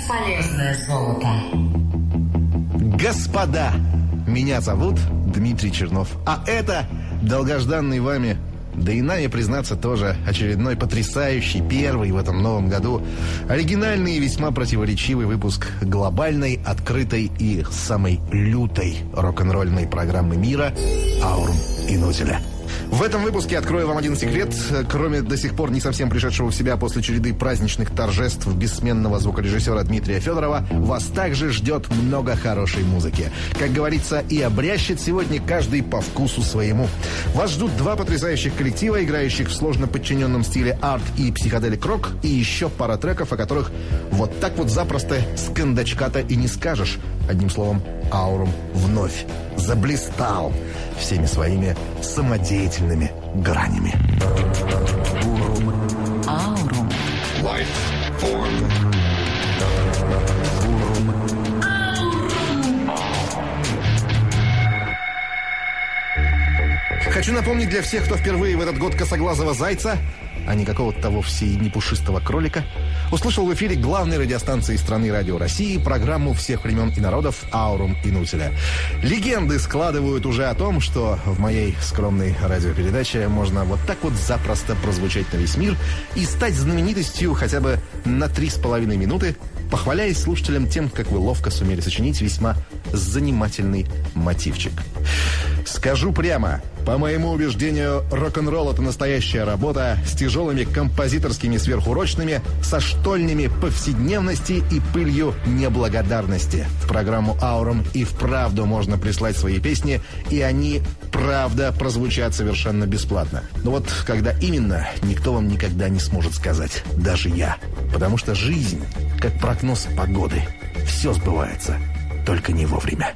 Бесполезное золото. Господа, меня зовут Дмитрий Чернов, а это долгожданный вами, да и нами, признаться, тоже очередной потрясающий, первый в этом новом году, оригинальный и весьма противоречивый выпуск глобальной, открытой и самой лютой рок-н-ролльной программы мира «Аурум Инутиля». В этом выпуске открою вам один секрет. Кроме до сих пор не совсем пришедшего в себя после череды праздничных торжеств бессменного звукорежиссера Дмитрия Федорова, вас также ждет много хорошей музыки. Как говорится, и обрящет сегодня каждый по вкусу своему. Вас ждут два потрясающих коллектива, играющих в сложно подчиненном стиле арт и психоделик-рок, и еще пара треков, о которых вот так вот запросто с кондачка-то и не скажешь. Одним словом, Аурум вновь заблистал всеми своими самодеятельными гранями. Аурум. Life form. Хочу напомнить для всех, кто впервые в этот год косоглазого зайца, а не какого-то вовсе и не пушистого кролика, услышал в эфире главной радиостанции страны Радио России программу всех времен и народов «Аурум Инутиля». Легенды складывают уже о том, что в моей скромной радиопередаче можно вот так вот запросто прозвучать на весь мир и стать знаменитостью хотя бы на 3,5 минуты, похваляясь слушателям тем, как вы ловко сумели сочинить весьма занимательный мотивчик. Скажу прямо, по моему убеждению, рок-н-ролл — это настоящая работа с тяжелыми композиторскими сверхурочными, со штольнями повседневности и пылью неблагодарности. В программу «Аурум» и вправду можно прислать свои песни, и они, правда, прозвучат совершенно бесплатно. Но вот когда именно, никто вам никогда не сможет сказать, даже я. Потому что жизнь, как прогноз погоды, все сбывается, только не вовремя.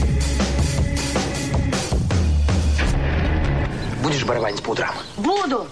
Будешь барабанить по утрам? Буду.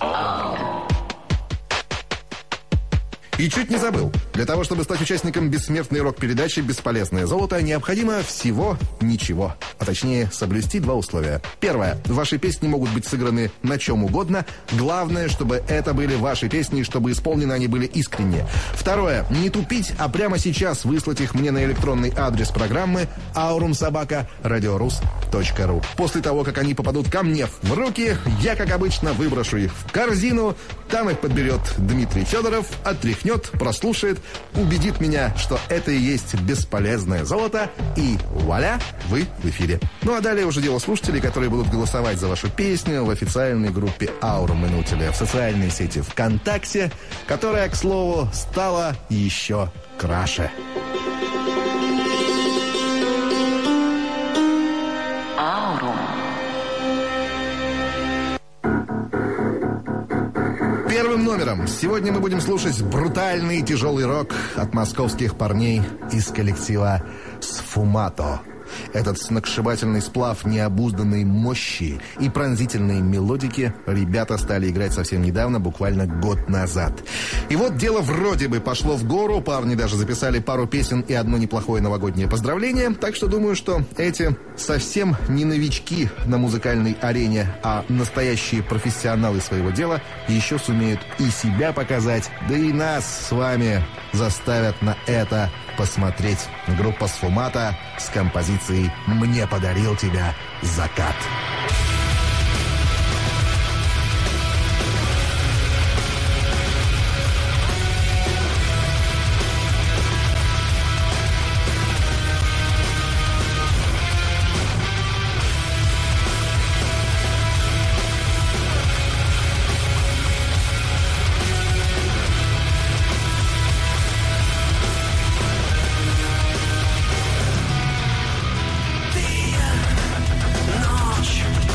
И чуть не забыл. Для того, чтобы стать участником бессмертной рок-передачи «Бесполезное золото», необходимо всего ничего. А точнее, соблюсти два условия. Первое. Ваши песни могут быть сыграны на чем угодно. Главное, чтобы это были ваши песни, и чтобы исполнены они были искренне. Второе. Не тупить, а прямо сейчас выслать их мне на электронный адрес программы aurumsobaka.radiorus.ru. После того, как они попадут ко мне в руки, я, как обычно, выброшу их в корзину. Там их подберет Дмитрий Федоров, отряхнет, прослушает, убедит меня, что это и есть бесполезное золото, и вуаля, вы в эфире. Ну а далее уже дело слушателей, которые будут голосовать за вашу песню в официальной группе «Аурум Инутиля» в социальной сети ВКонтакте, которая, к слову, стала еще краше. Аурум. Первым номером сегодня мы будем слушать брутальный и тяжелый рок от московских парней из коллектива «Сфумато». Этот сногсшибательный сплав необузданной мощи и пронзительной мелодики ребята стали играть совсем недавно, буквально год назад. И вот дело вроде бы пошло в гору, парни даже записали пару песен и одно неплохое новогоднее поздравление, так что думаю, что эти совсем не новички на музыкальной арене, а настоящие профессионалы своего дела еще сумеют и себя показать, да и нас с вами заставят на это посмотреть. Группа «Сфумато» с композицией «Мне подарил тебя закат». Ночь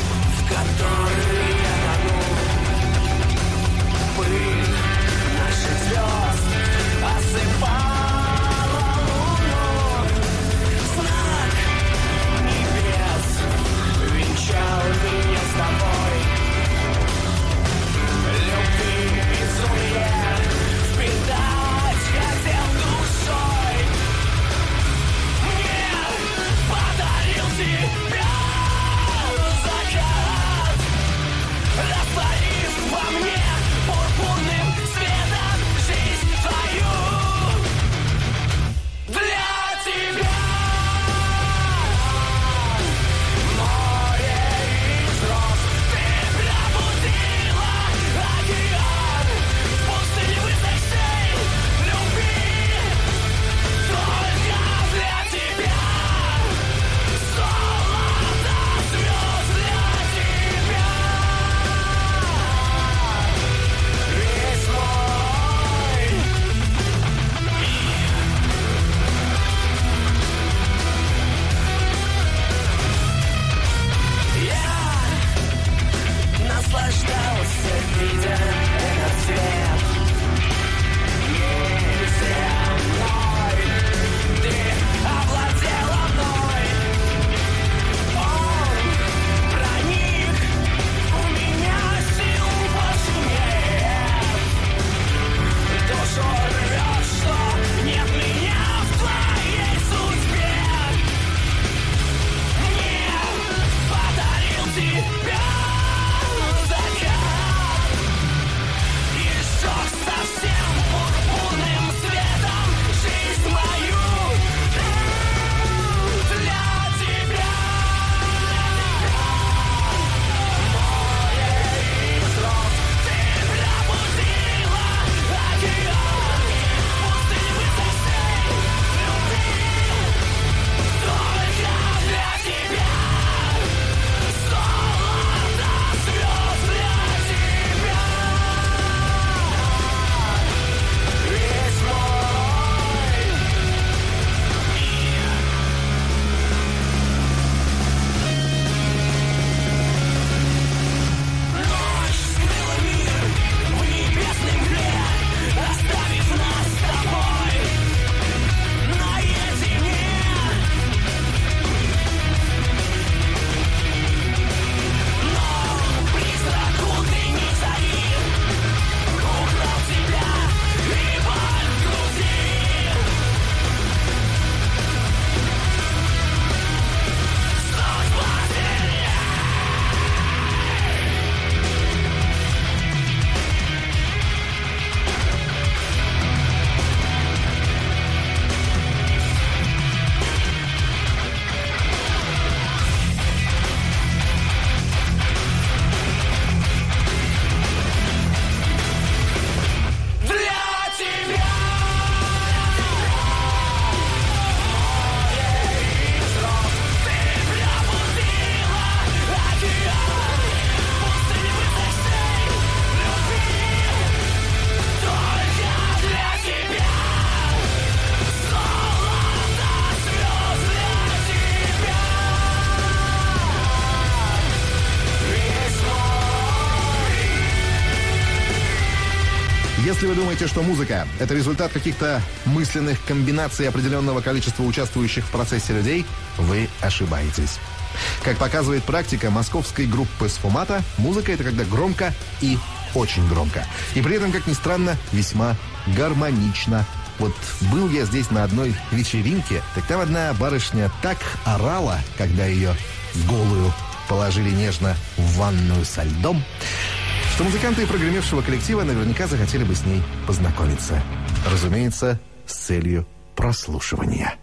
Если вы думаете, что музыка — это результат каких-то мысленных комбинаций определенного количества участвующих в процессе людей, вы ошибаетесь. Как показывает практика московской группы «Сфумата», музыка — это когда громко и очень громко. И при этом, как ни странно, весьма гармонично. Вот был я здесь на одной вечеринке, так там одна барышня так орала, когда ее голую положили нежно в ванную со льдом, что музыканты прогремевшего коллектива наверняка захотели бы с ней познакомиться. Разумеется, с целью прослушивания.